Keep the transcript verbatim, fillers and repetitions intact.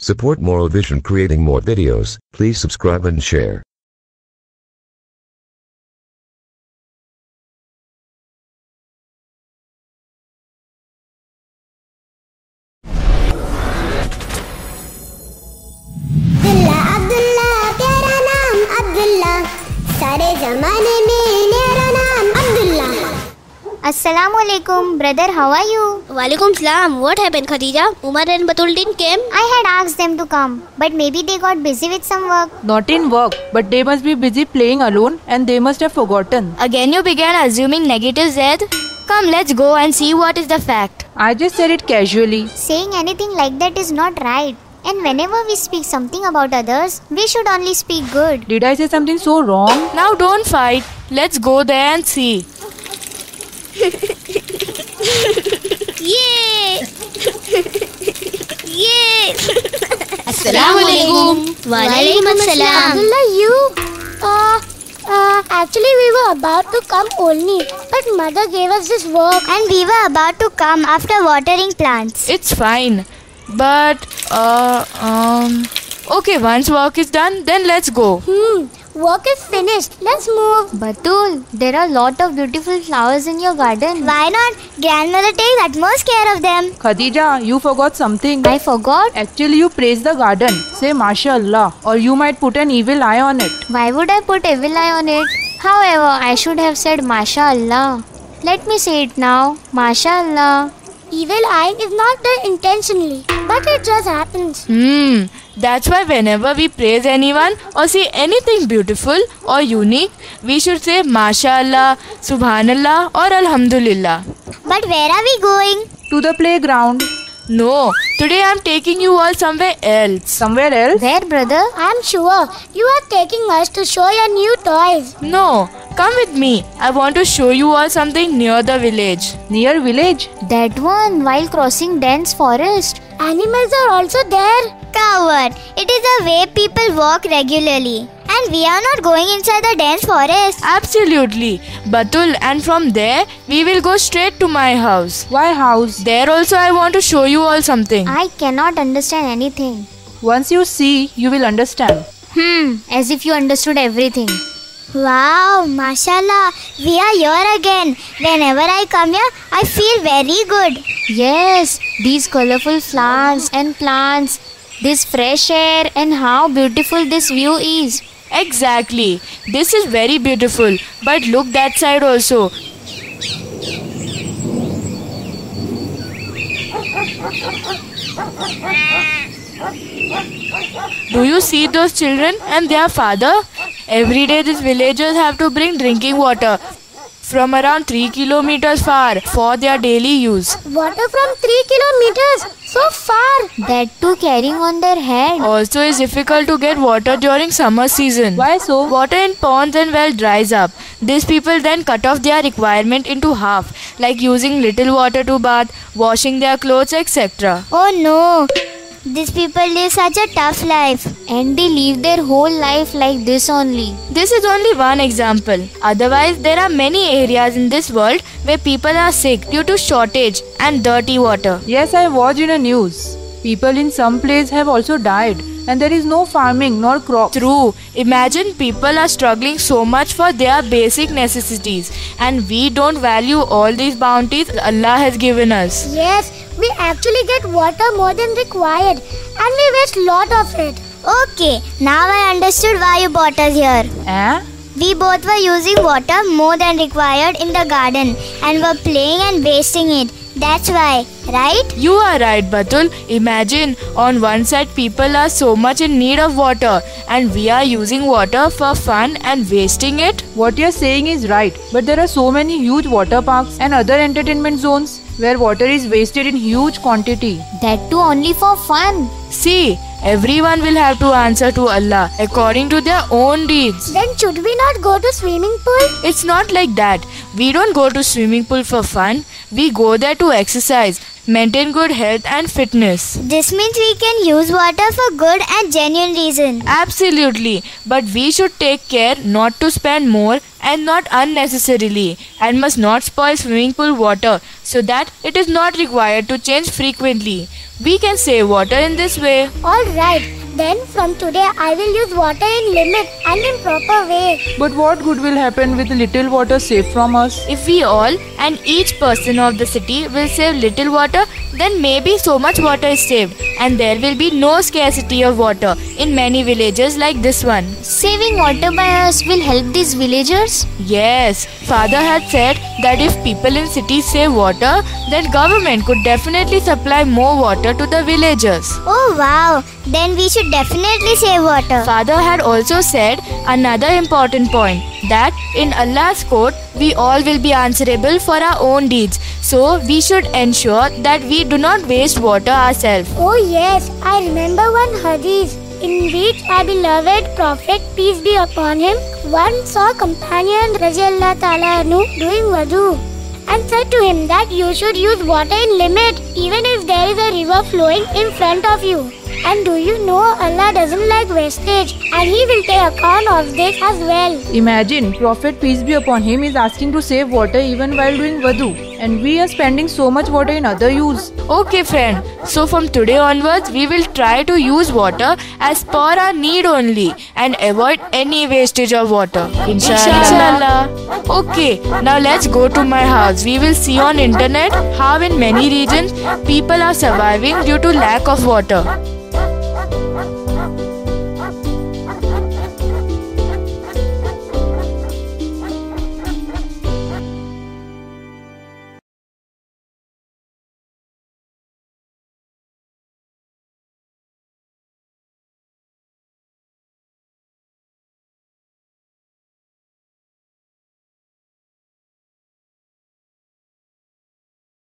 Support Moral Vision creating more videos. Please subscribe and share. Assalamualaikum, brother. How are you? Walaikum salam. What happened, Khadija? Umar and Batul didn't came? I had asked them to come, but maybe they got busy with some work. Not in work, but they must be busy playing alone and they must have forgotten. Again you began assuming negative, Zaid. Come, let's go and see what is the fact. I just said it casually. Saying anything like that is not right. And whenever we speak something about others, we should only speak good. Did I say something so wrong? Now don't fight. Let's go there and see. Yay! Yay! Assalamualaikum. Walaikum assalam. Abdullah, you? Uh, uh, actually we were about to come only, but mother gave us this work. And we were about to come after watering plants. It's fine. But, uh, um... okay, once work is done, then let's go. Hmm, work is finished. Let's move. Batul, there are a lot of beautiful flowers in your garden. Why not? Grandmother takes utmost care of them. Khadija, you forgot something. I forgot? Actually, you praise the garden. Say MashaAllah, or you might put an evil eye on it. Why would I put evil eye on it? However, I should have said MashaAllah. Let me say it now. MashaAllah. Evil eye is not done intentionally, but it just happens. Hmm, that's why whenever we praise anyone or see anything beautiful or unique, we should say MashaAllah, Subhanallah or Alhamdulillah. But where are we going? To the playground. No, today I'm taking you all somewhere else. Somewhere else? Where, brother? I'm sure you are taking us to show your new toys. No, come with me. I want to show you all something near the village. Near village? That one, while crossing dense forest. Animals are also there. Coward, it is the way people walk regularly. And we are not going inside the dense forest. Absolutely. Batul, and from there, we will go straight to my house. Why house? There also I want to show you all something. I cannot understand anything. Once you see, you will understand. Hmm, as if you understood everything. Wow, mashallah, we are here again. Whenever I come here, I feel very good. Yes, these colorful flowers and plants, this fresh air, and how beautiful this view is. Exactly. This is very beautiful. But look that side also. Do you see those children and their father? Every day these villagers have to bring drinking water from around three kilometers far for their daily use. Water from three kilometers? So far. That too carrying on their head. Also it's difficult to get water during summer season. Why so? Water in ponds and well dries up. These people then cut off their requirement into half, like using little water to bath, washing their clothes, et cetera. Oh no. These people live such a tough life. And they live their whole life like this only. This is only one example. Otherwise, there are many areas in this world where people are sick due to shortage and dirty water. Yes, I watched in a news. People in some place have also died. And there is no farming nor crop. True. Imagine people are struggling so much for their basic necessities. And we don't value all these bounties Allah has given us. Yes, we actually get water more than required. And we waste lot of it. Okay, now I understood why you brought us here. Eh? We both were using water more than required in the garden and were playing and wasting it. That's why, right? You are right, Batul. Imagine, on one side people are so much in need of water and we are using water for fun and wasting it. What you are saying is right, but there are so many huge water parks and other entertainment zones where water is wasted in huge quantity. That too only for fun. See, everyone will have to answer to Allah according to their own deeds. Then should we not go to swimming pool? It's not like that. We don't go to swimming pool for fun. We go there to exercise. maintain good health and fitness. This means we can use water for good and genuine reason. Absolutely, but we should take care not to spend more and not unnecessarily, and must not spoil swimming pool water so that it is not required to change frequently. We can save water in this way. Alright, then from today I will use water in limit and in proper way. But what good will happen with little water saved from us? If we all and each person of the city will save little water, then maybe so much water is saved and there will be no scarcity of water in many villages like this one. Saving water by us will help these villagers? Yes, Father had said that if people in cities save water, then government could definitely supply more water to the villagers. Oh wow, then we should definitely save water. Father had also said another important point, that in Allah's court we all will be answerable for our own deeds. So we should ensure that we do not waste water ourselves. Oh yes, I remember one hadith in which our beloved Prophet, peace be upon him, once saw a companion Radiallahu Ta'ala anhu doing wudu and said to him that you should use water in limit even if there is a river flowing in front of you. And do you know Allah doesn't like wastage and He will take account of this as well. Imagine, Prophet peace be upon him is asking to save water even while doing wudu, and we are spending so much water in other use. Okay friend, so from today onwards we will try to use water as per our need only and avoid any wastage of water. Inshallah. Okay, now let's go to my house. We will see on internet how in many regions people are surviving due to lack of water.